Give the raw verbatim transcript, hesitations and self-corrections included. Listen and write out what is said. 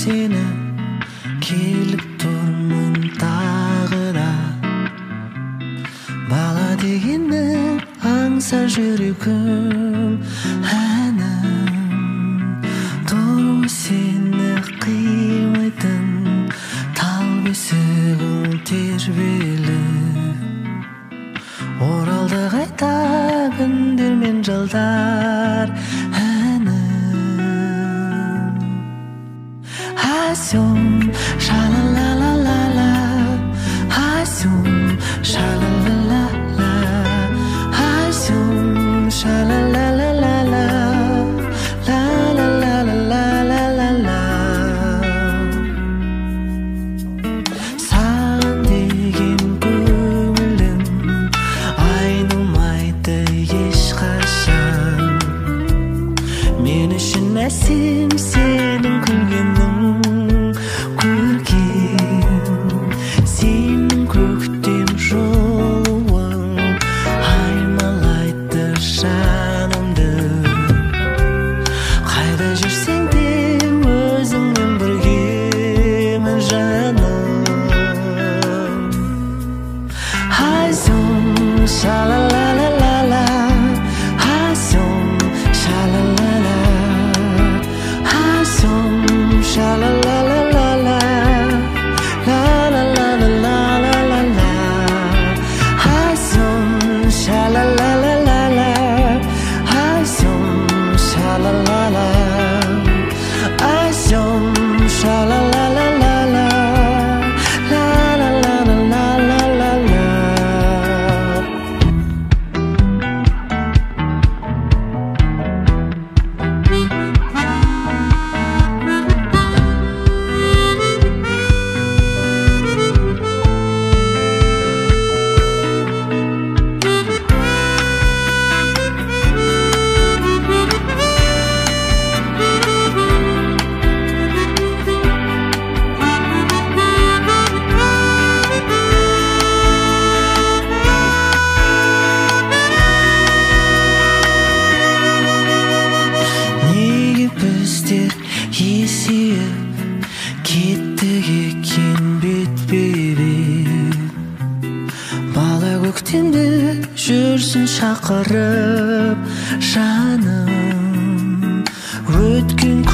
seni kelip turmun tağıda. Bala degeni аңсар жүрегім әнім. Dur seni қимайтын тал бесігің тербелі. Оралды қайта күндер мен жылдар әнім. Асюм ша-ла-ла-ла-ла-ла, асюм ша-ла-ла-ла-ла, асюм ша-ла-ла-ла-ла-ла, ла-ла-ла-ла-ла-ла-ла. Саған деген көңілім айнымайды ешқашан. Мен үшін әсем сенің күлгенің көркем, сенің көктем жолуың аймалайды жанымды. Қайда жүрсең де өзіңмен біргемін жаным. Айсың ша-ла-ла-ла-ла-ла, айсың ша-ла-ла-ла, айсың ша-ла-ла-ла-ла-ла, ла-ла-ла-ла-ла-ла-ла, айсың ша-ла-ла-ла-ла-ла, айсың ша-ла-ла-ла, айсың ша-ла-ла-ла-ла-ла, ла-ла-ла-ла-ла-ла-ла. Неге біздер есейіп кеттік екен бетпе-бет? Бала көктемді жүрсін шақырып жаным. Өткен